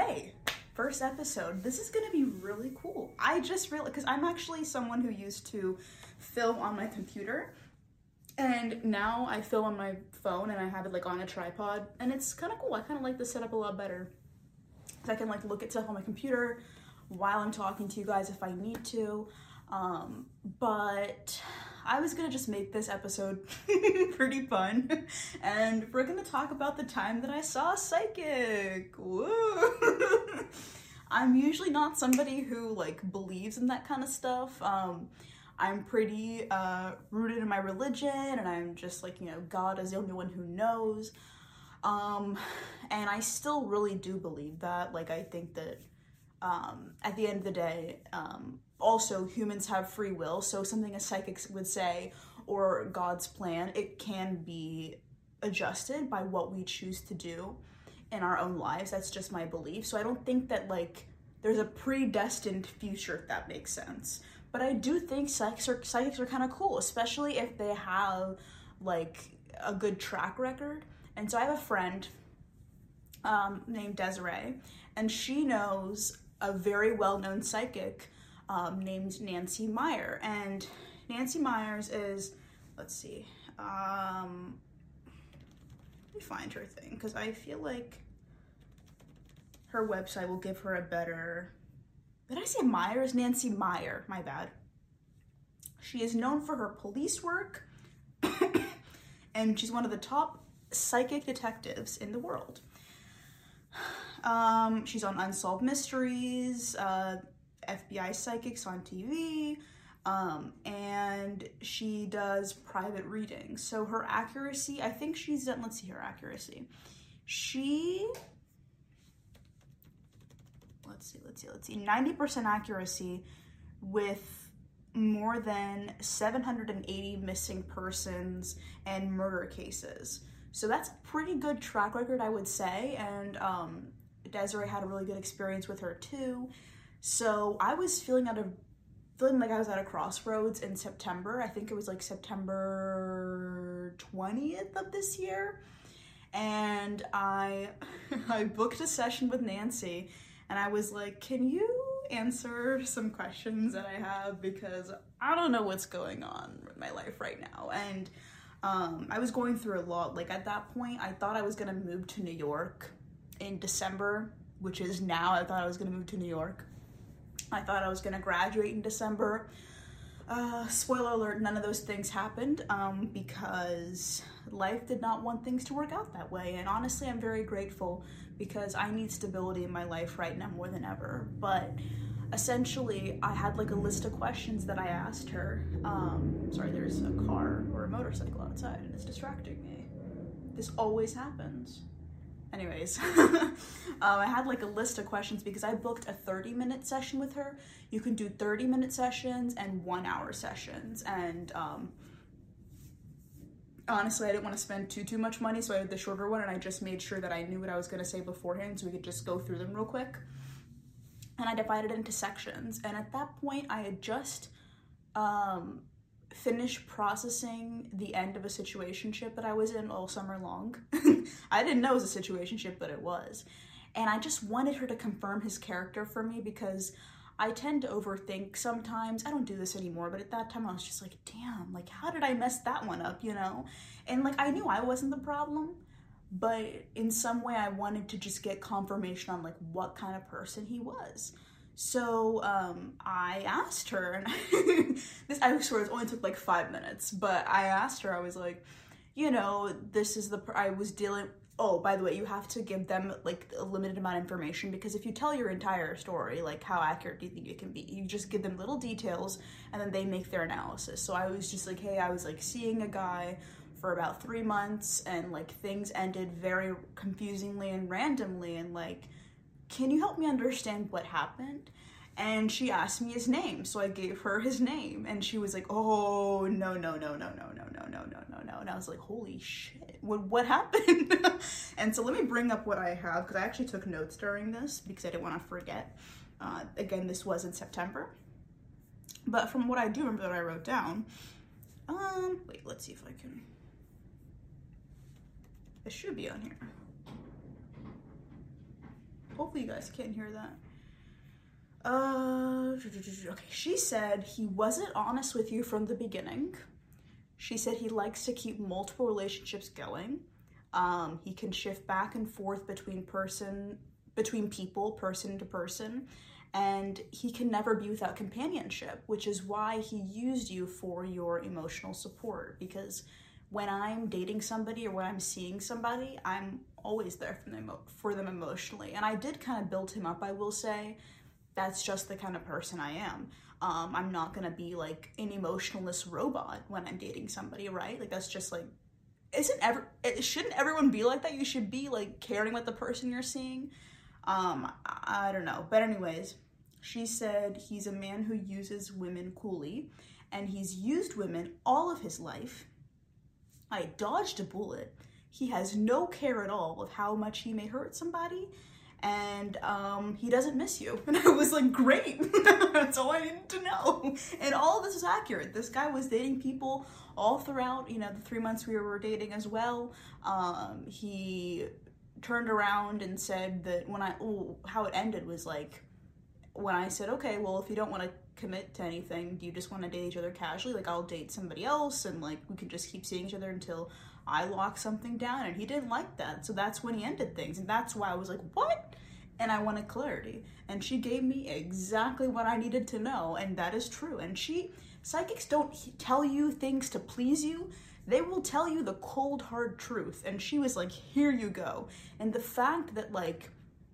Okay, first episode. This is gonna be really cool. I just realized, because I'm actually someone who used to film on my computer, and now I film on my phone and I have it like on a tripod, and it's kind of cool. I kind of like this setup a lot better. So I can like look at stuff on my computer while I'm talking to you guys if I need to. But I was gonna just make this episode pretty fun, and we're gonna talk about the time that I saw a psychic. Woo! I'm usually not somebody who like believes in that kind of stuff. I'm pretty rooted in my religion, and I'm just like, you know, God is the only one who knows. And I still really do believe that. Like, I think that at the end of the day, also humans have free will, so something a psychic would say or God's plan, it can be adjusted by what we choose to do in our own lives. That's just my belief. So I don't think that like there's a predestined future, if that makes sense. But I do think psychics are kind of cool, especially if they have like a good track record. And so I have a friend named Desiree, and she knows a very well-known psychic named Nancy Meyer. And Nancy Myers is, let's see, let me find her thing, because I feel like her website will give her a better, did I say Myers? Nancy Meyer, my bad. She is known for her police work, and she's one of the top psychic detectives in the world. She's on Unsolved Mysteries, FBI Psychics on TV, and she does private readings. So her accuracy, I think she's done, let's see her accuracy. Let's see, 90% accuracy with more than 780 missing persons and murder cases. So that's a pretty good track record, I would say, and Desiree had a really good experience with her too. So I was feeling like I was at a crossroads in September. I think it was like September 20th of this year. And I booked a session with Nancy, and I was like, can you answer some questions that I have, because I don't know what's going on with my life right now. And I was going through a lot. Like at that point, I thought I was gonna move to New York in December, which is now. I thought I was gonna move to New York. I thought I was gonna graduate in December. Spoiler alert, none of those things happened because life did not want things to work out that way. And honestly, I'm very grateful, because I need stability in my life right now more than ever. But essentially, I had like a list of questions that I asked her. Sorry, there's a car or a motorcycle outside and it's distracting me. This always happens. Anyways, I had like a list of questions because I booked a 30-minute session with her. You can do 30-minute sessions and 1-hour sessions. And honestly, I didn't want to spend too much money, so I did the shorter one, and I just made sure that I knew what I was going to say beforehand so we could just go through them real quick. And I divided it into sections. And at that point, I had just finished processing the end of a situationship that I was in all summer long. I didn't know it was a situationship, but it was. And I just wanted her to confirm his character for me, because I tend to overthink sometimes. I don't do this anymore, but at that time I was just like, damn, like how did I mess that one up, you know? And like I knew I wasn't the problem, but in some way I wanted to just get confirmation on like what kind of person he was. So I asked her, and I swear it only took like 5 minutes, but I asked her, I was like, you know, this is I was dealing, oh, by the way, you have to give them like a limited amount of information, because if you tell your entire story, like how accurate do you think it can be? You just give them little details and then they make their analysis. So I was just like, hey, I was like seeing a guy for about 3 months, and like things ended very confusingly and randomly, and like, can you help me understand what happened? And she asked me his name, so I gave her his name, and she was like, oh, no. And I was like, holy shit, what happened? And so let me bring up what I have, because I actually took notes during this because I didn't want to forget. Again, this was in September. But from what I do remember that I wrote down, wait, let's see if I can, it should be on here. Hopefully you guys can't hear that. Okay, she said he wasn't honest with you from the beginning. She said he likes to keep multiple relationships going. He can shift back and forth between people, person to person, and he can never be without companionship, which is why he used you for your emotional support. Because when I'm dating somebody or when I'm seeing somebody, I'm always there for them emotionally. And I did kind of build him up, I will say. That's just the kind of person I am. I'm not gonna be like an emotionless robot when I'm dating somebody, right? Like that's just like, shouldn't everyone be like that? You should be like caring about the person you're seeing. I don't know. But anyways, she said he's a man who uses women coolly, and he's used women all of his life. I dodged a bullet. He has no care at all of how much he may hurt somebody, and he doesn't miss you. And I was like, great. That's all I needed to know. And all of this is accurate. This guy was dating people all throughout, you know, the 3 months we were dating as well. He turned around and said that how it ended was like, when I said, okay, well, if you don't want to commit to anything, do you just want to date each other casually? Like, I'll date somebody else, and like, we can just keep seeing each other until I lock something down. And he didn't like that. So that's when he ended things. And that's why I was like, what? And I wanted clarity. And she gave me exactly what I needed to know. And that is true. And psychics don't tell you things to please you. They will tell you the cold, hard truth. And she was like, here you go. And the fact that like,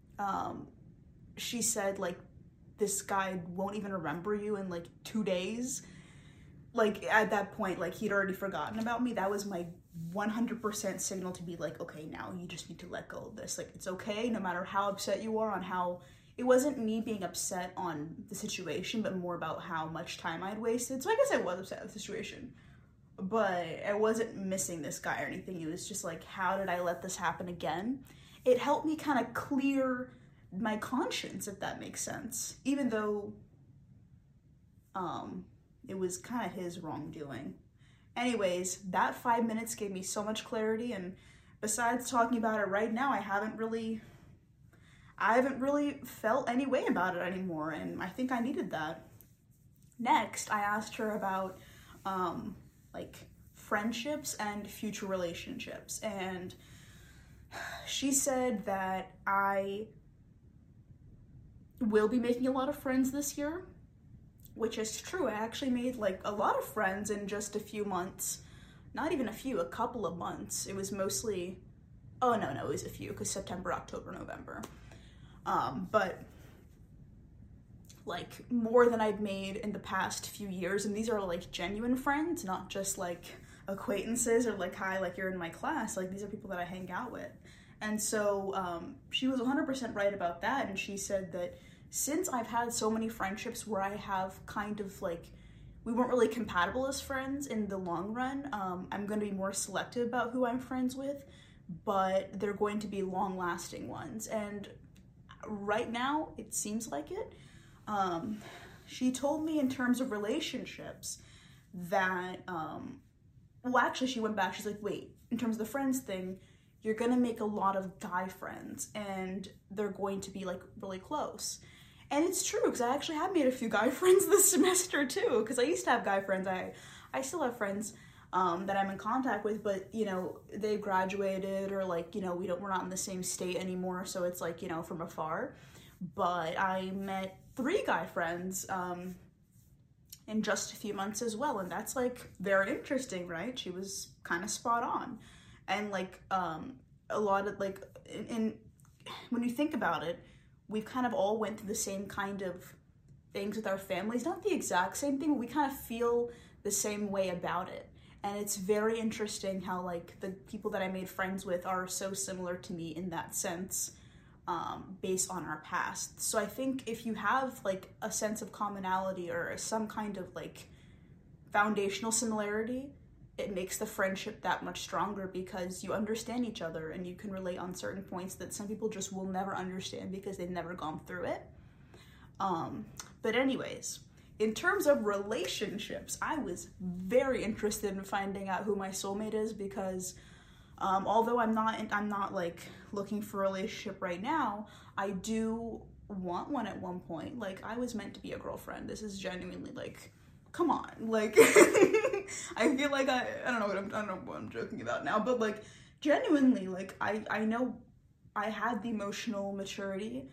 she said like, this guy won't even remember you in like 2 days. Like at that point, like he'd already forgotten about me. That was my 100% signal to be like, okay, now you just need to let go of this. Like, it's okay, no matter how upset you are on how, it wasn't me being upset on the situation, but more about how much time I'd wasted. So I guess I was upset with the situation, but I wasn't missing this guy or anything. It was just like, how did I let this happen again? It helped me kind of clear my conscience, if that makes sense, even though it was kind of his wrongdoing. Anyways, that 5 minutes gave me so much clarity, and besides talking about it right now, I haven't really felt any way about it anymore, and I think I needed that. Next, I asked her about like friendships and future relationships, and she said that I will be making a lot of friends this year, which is true. I actually made like a lot of friends in just a few months. Not even a few, a couple of months. It was mostly, oh no, it was a few, because September, October, November. But like more than I'd made in the past few years, and these are like genuine friends, not just like acquaintances or like, hi, like you're in my class. Like these are people that I hang out with. And so she was 100% right about that, and she said that since I've had so many friendships where I have kind of like, we weren't really compatible as friends in the long run, I'm going to be more selective about who I'm friends with, but they're going to be long-lasting ones. And right now, it seems like it. She told me in terms of relationships that, well, actually, she went back. She's like, wait, in terms of the friends thing, you're going to make a lot of guy friends, and they're going to be like really close. And it's true, because I actually have made a few guy friends this semester too, because I used to have guy friends. I still have friends that I'm in contact with, but you know, they graduated, or like, you know, we're not in the same state anymore, so it's like, you know, from afar. But I met 3 guy friends in just a few months as well, and that's like very interesting, right? She was kind of spot on. And like a lot of like, when you think about it, we've kind of all went through the same kind of things with our families. Not the exact same thing, but we kind of feel the same way about it. And it's very interesting how like the people that I made friends with are so similar to me in that sense, based on our past. So I think if you have like a sense of commonality or some kind of like foundational similarity, it makes the friendship that much stronger, because you understand each other and you can relate on certain points that some people just will never understand because they've never gone through it. But anyways, in terms of relationships, I was very interested in finding out who my soulmate is, because Although I'm not like looking for a relationship right now, I do want one at one point. Like, I was meant to be a girlfriend. This is genuinely like, come on. Like, I feel like I don't know what I'm joking about now, but like, genuinely, like, I know I had the emotional maturity.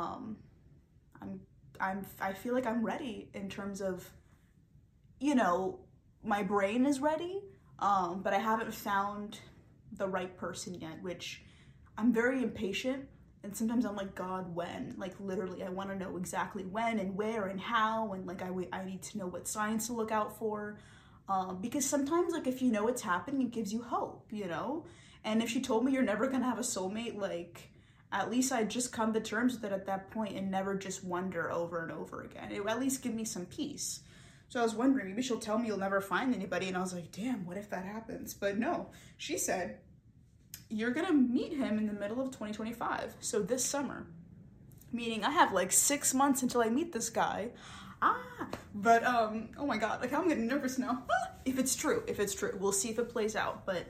I feel like I'm ready in terms of, you know, my brain is ready, but I haven't found the right person yet, which I'm very impatient, and sometimes I'm like, God, when? Like, literally, I want to know exactly when and where and how, and like, I need to know what signs to look out for, because sometimes, like, if you know it's happening, it gives you hope, you know? And if she told me you're never gonna have a soulmate, like, at least I'd just come to terms with it at that point and never just wonder over and over again. It would at least give me some peace. So I was wondering, maybe she'll tell me you'll never find anybody, and I was like, damn, what if that happens? But no, she said, you're gonna meet him in the middle of 2025, so this summer. Meaning I have like 6 months until I meet this guy. But oh my God, like, I'm getting nervous now. If it's true, we'll see if it plays out. But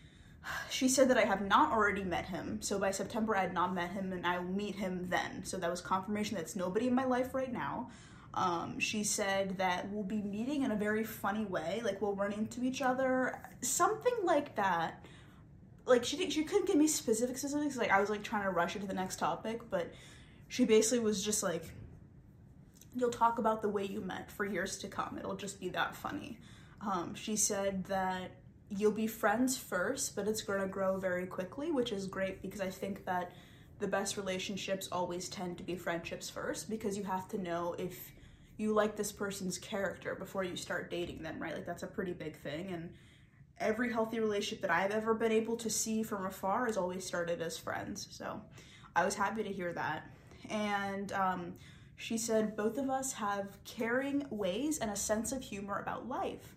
she said that I have not already met him, so by September I had not met him, and I will meet him then. So that was confirmation that's nobody in my life right now. She said that we'll be meeting in a very funny way, like we'll run into each other, something like that. Like, she couldn't give me specifics, like I was like trying to rush it to the next topic, but she basically was just like, you'll talk about the way you met for years to come, it'll just be that funny. She said that you'll be friends first, but it's gonna grow very quickly, which is great, because I think that the best relationships always tend to be friendships first, because you have to know if you like this person's character before you start dating them, right? Like, that's a pretty big thing, and every healthy relationship that I've ever been able to see from afar has always started as friends, so I was happy to hear that. And she said both of us have caring ways and a sense of humor about life.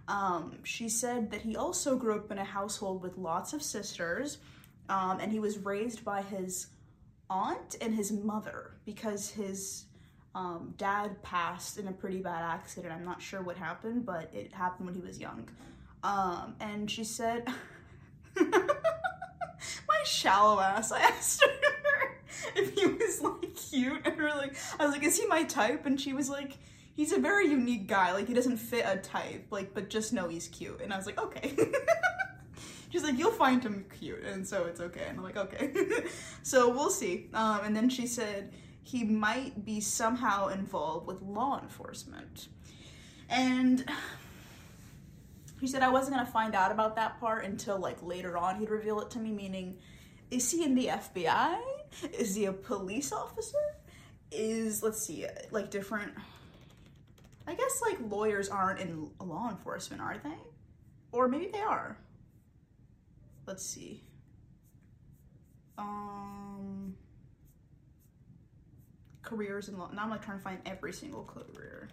She said that he also grew up in a household with lots of sisters, and he was raised by his aunt and his mother, because his dad passed in a pretty bad accident. I'm not sure what happened, but it happened when he was young. And she said, my shallow ass, I asked her if he was like cute, and I was like, is he my type? And she was like, he's a very unique guy, like, he doesn't fit a type, like, but just know he's cute. And I was like, okay. She's like, you'll find him cute, and so it's okay. And I'm like, okay. So we'll see. And then she said he might be somehow involved with law enforcement. And she said I wasn't gonna find out about that part until like later on he'd reveal it to me, meaning, is he in the FBI? Is he a police officer? Let's see, like different, I guess like lawyers aren't in law enforcement, are they? Or maybe they are. Let's see. Careers in law. Now I'm like trying to find every single career.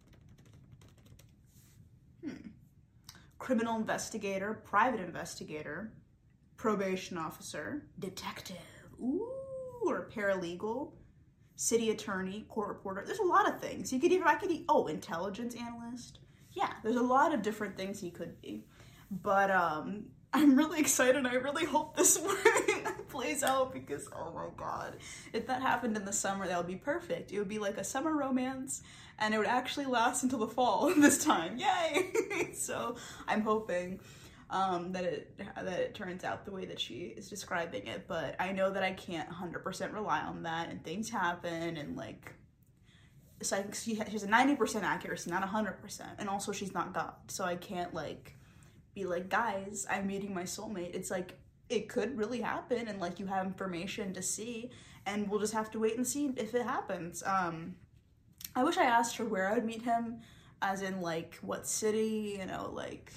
Criminal investigator, private investigator, probation officer, detective, ooh, or paralegal, city attorney, court reporter. There's a lot of things. Intelligence analyst. Yeah, there's a lot of different things he could be. But I'm really excited. I really hope this plays out, because oh my God, if that happened in the summer, that would be perfect. It would be like a summer romance, and it would actually last until the fall this time. Yay! So I'm hoping that it turns out the way that she is describing it, but I know that I can't 100% rely on that, and things happen, and like, it's like she has a 90% accuracy, not 100%, and also she's not God, so I can't like be like, guys, I'm meeting my soulmate. It's like, it could really happen, and like, you have information to see, and we'll just have to wait and see if it happens. I wish I asked her where I'd meet him, as in like what city, you know, like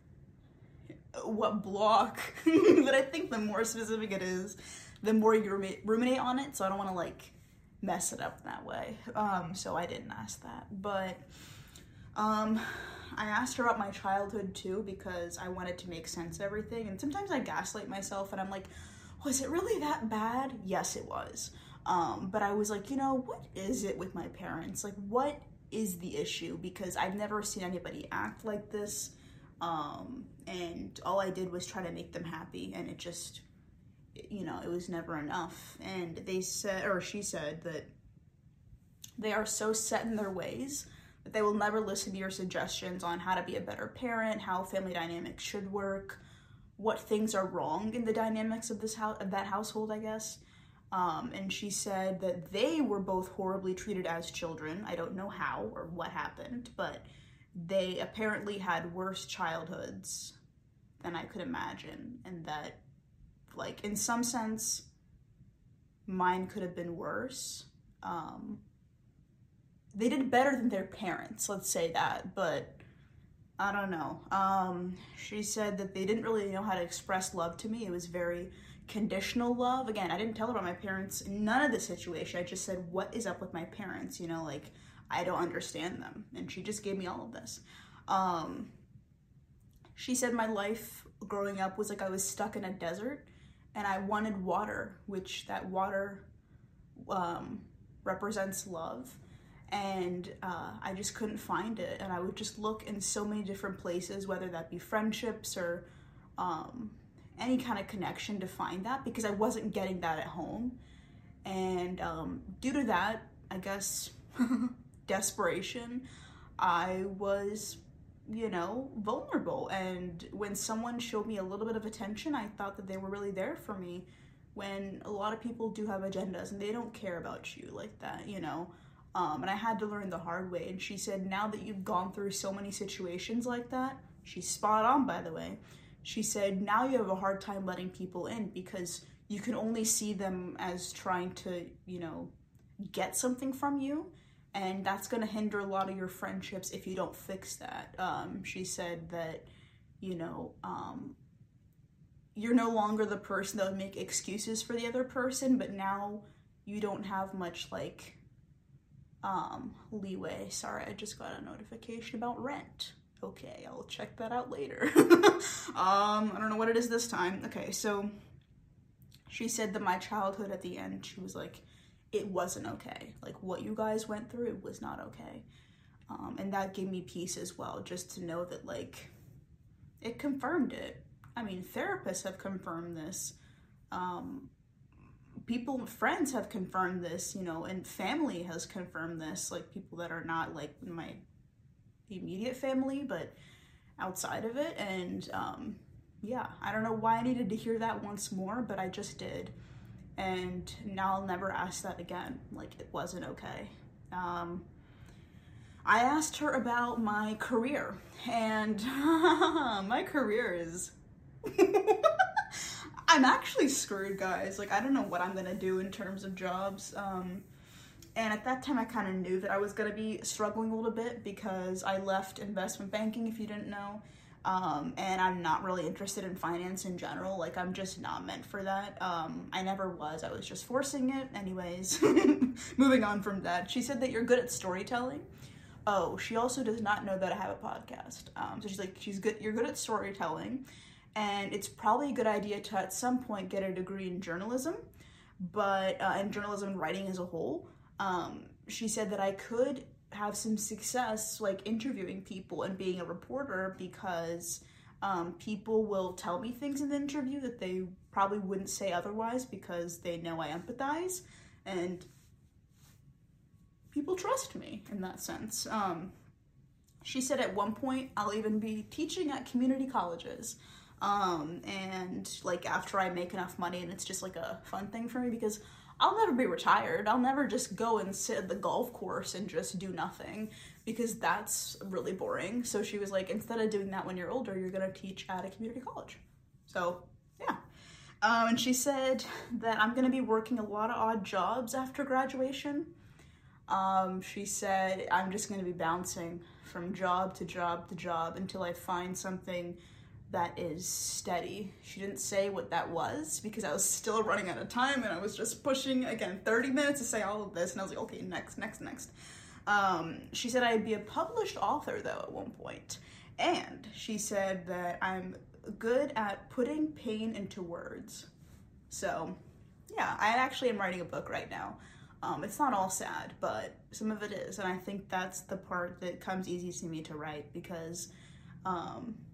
what block. But I think the more specific it is, the more you ruminate on it, so I don't want to like mess it up that way. So I didn't ask that, but I asked her about my childhood too, because I wanted to make sense of everything, and sometimes I gaslight myself, and I'm like, was it really that bad? Yes, it was. But I was like, you know, what is it with my parents? Like, what is the issue? Because I've never seen anybody act like this. And all I did was try to make them happy, and it just, you know, it was never enough. And they said, or she said, that they are so set in their ways that they will never listen to your suggestions on how to be a better parent, how family dynamics should work, what things are wrong in the dynamics of that household, I guess. And she said that they were both horribly treated as children. I don't know how or what happened, but they apparently had worse childhoods than I could imagine, and that, like, in some sense, mine could have been worse. They did better than their parents, let's say that, but I don't know. She said that they didn't really know how to express love to me. It was very conditional love. Again, I didn't tell her about my parents, none of the situation. I just said, what is up with my parents? You know, like, I don't understand them. And she just gave me all of this. She said my life growing up was like I was stuck in a desert and I wanted water, which that water represents love. And I just couldn't find it. And I would just look in so many different places, whether that be friendships or any kind of connection, to find that, because I wasn't getting that at home. And due to that, I guess, desperation, I was, you know, vulnerable. And when someone showed me a little bit of attention, I thought that they were really there for me, when a lot of people do have agendas and they don't care about you like that, you know. And I had to learn the hard way. And she said, now that you've gone through so many situations like that, she's spot on, by the way. She said, now you have a hard time letting people in because you can only see them as trying to, you know, get something from you. And that's going to hinder a lot of your friendships if you don't fix that. She said that, you know, you're no longer the person that would make excuses for the other person, but now you don't have much, like, leeway. Sorry, I just got a notification about rent. Okay, I'll check that out later. I don't know what it is this time. Okay, so she said that my childhood at the end, she was like, it wasn't okay. Like, what you guys went through, it was not okay. And that gave me peace as well, just to know that, like, it confirmed it. I mean, therapists have confirmed this. People, friends have confirmed this, you know, and family has confirmed this, like people that are not like my immediate family, but outside of it. And yeah, I don't know why I needed to hear that once more, but I just did. And now I'll never ask that again. Like, it wasn't okay. I asked her about my career, and my career is I'm actually screwed, guys. Like, I don't know what I'm gonna do in terms of jobs. And at that time, I kind of knew that I was gonna be struggling a little bit because I left investment banking, if you didn't know. And I'm not really interested in finance in general. Like, I'm just not meant for that. I never was. I was just forcing it. Anyways, moving on from that. She said that you're good at storytelling. Oh, she also does not know that I have a podcast. So she's like, you're good at storytelling. And it's probably a good idea to, at some point, get a degree in journalism, but in journalism and writing as a whole. She said that I could have some success, like, interviewing people and being a reporter, because people will tell me things in the interview that they probably wouldn't say otherwise, because they know I empathize, and people trust me in that sense. She said at one point I'll even be teaching at community colleges. And like, after I make enough money, and it's just like a fun thing for me, because I'll never be retired. I'll never just go and sit at the golf course and just do nothing, because that's really boring. So she was like, instead of doing that when you're older, you're gonna teach at a community college. So yeah. And she said that I'm gonna be working a lot of odd jobs after graduation. She said I'm just gonna be bouncing from job to job to job until I find something that is steady. She didn't say what that was, because I was still running out of time, and I was just pushing, again, 30 minutes to say all of this, and I was like, okay, next. She said I'd be a published author, though, at one point. And she said that I'm good at putting pain into words. So, yeah, I actually am writing a book right now. It's not all sad, but some of it is, and I think that's the part that comes easy to me to write, because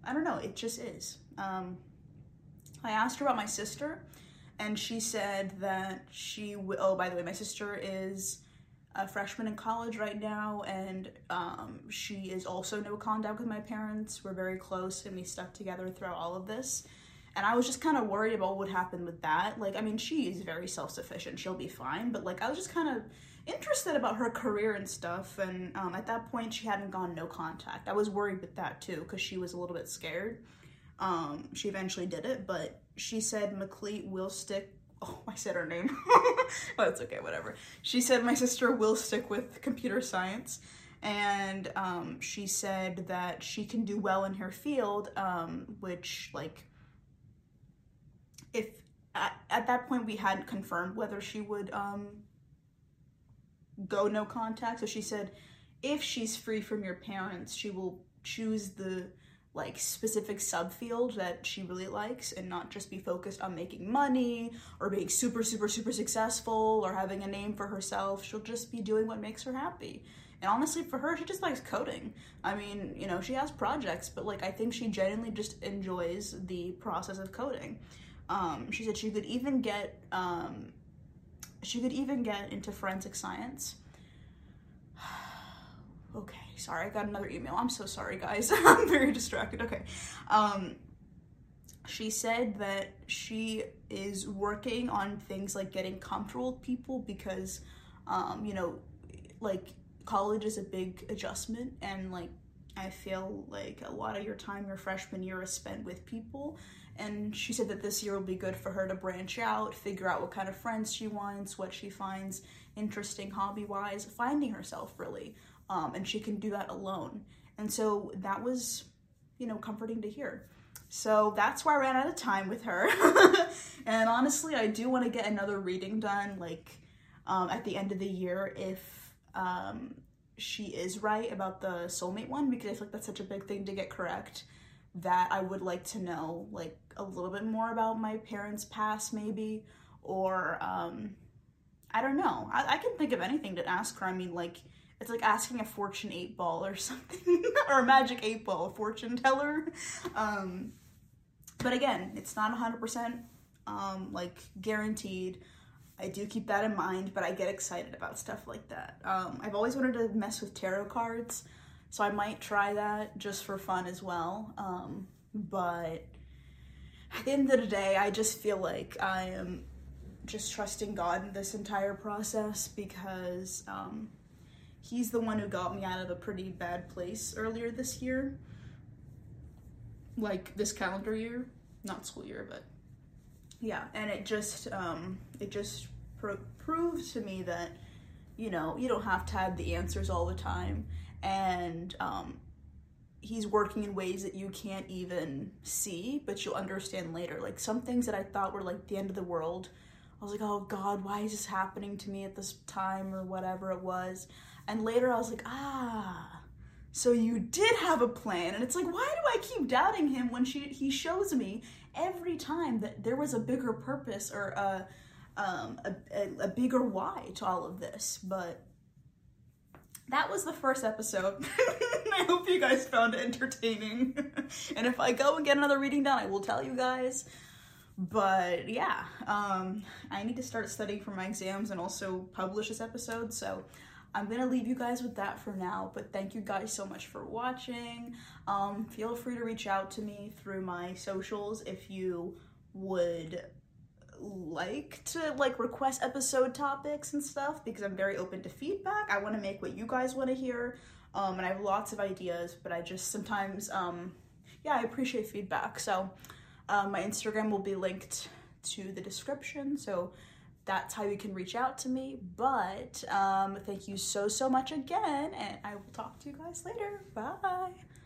I don't know, it just is. I asked her about my sister, and she said that oh, by the way, my sister is a freshman in college right now, and she is also no contact with my parents. We're very close, and we stuck together throughout all of this. And I was just kind of worried about what would happen with that. Like, I mean, she is very self-sufficient. She'll be fine. But, like, I was just kind of interested about her career and stuff. And at that point, she hadn't gone no contact. I was worried with that, too, because she was a little bit scared. She eventually did it. But she said McLeet will stick... Oh, I said her name. But it's okay, whatever. She said my sister will stick with computer science. And she said that she can do well in her field, which, like... if at that point we hadn't confirmed whether she would go no contact, so she said if she's free from your parents, she will choose the like specific subfield that she really likes and not just be focused on making money or being super successful or having a name for herself. She'll just be doing what makes her happy. And honestly, for her, she just likes coding. I mean, you know, she has projects, but like I think she genuinely just enjoys the process of coding. She said she could even get into forensic science. Okay, sorry, I got another email. I'm so sorry, guys. I'm very distracted. Okay. She said that she is working on things like getting comfortable with people because, you know, like college is a big adjustment, and like I feel like a lot of your time your freshman year is spent with people. And she said that this year will be good for her to branch out, figure out what kind of friends she wants, what she finds interesting hobby-wise, finding herself really. And she can do that alone. And so that was, you know, comforting to hear. So that's why I ran out of time with her. And honestly, I do want to get another reading done, like at the end of the year if she is right about the soulmate one, because I feel like that's such a big thing to get correct, that I would like to know like a little bit more about my parents' past maybe, or I don't know. I can think of anything to ask her. I mean, like, it's like asking a fortune 8 ball or something, or a magic 8 ball, a fortune teller. But again, it's not 100% like guaranteed. I do keep that in mind, but I get excited about stuff like that. I've always wanted to mess with tarot cards, so I might try that just for fun as well. But at the end of the day, I just feel like I am just trusting God in this entire process because he's the one who got me out of a pretty bad place earlier this year. Like this calendar year, not school year, but yeah. And it just proved to me that, you know, you don't have to have the answers all the time. And he's working in ways that you can't even see, but you'll understand later. Like some things that I thought were like the end of the world, I was like, oh God, why is this happening to me at this time or whatever it was? And later I was like, so you did have a plan. And it's like, why do I keep doubting him when he shows me every time that there was a bigger purpose or a bigger why to all of this? But that was the first episode. I hope you guys found it entertaining. And if I go and get another reading done, I will tell you guys. But yeah, I need to start studying for my exams and also publish this episode. So I'm gonna leave you guys with that for now. But thank you guys so much for watching. Feel free to reach out to me through my socials if you would like to like request episode topics and stuff, because I'm very open to feedback. I want to make what you guys want to hear, and I have lots of ideas, but I just sometimes yeah, I appreciate feedback. So my Instagram will be linked to the description, so that's how you can reach out to me. But thank you so much again, and I will talk to you guys later. Bye.